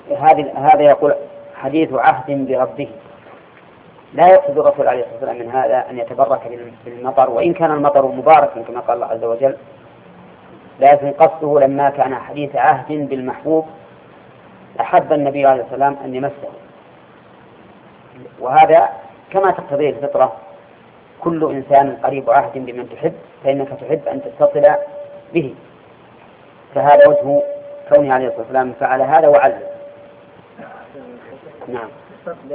هذا يقول حديث عهد بربه، لا يقصد الرسول عليه الصلاة والسلام من هذا أن يتبرك بالمطر، وإن كان المطر مباركا كما قال الله عز وجل، لكن قصده لما كان حديث عهد بالمحبوب أحب النبي عليه الصلاة والسلام أن يمسه، وهذا كما تقتضيه الفطرة، كل إنسان قريب عهد بمن تحب فإنك تحب أن تتصل به، فهذا وجه كونه عليه الصلاة والسلام فعل هذا وعلم. نعم.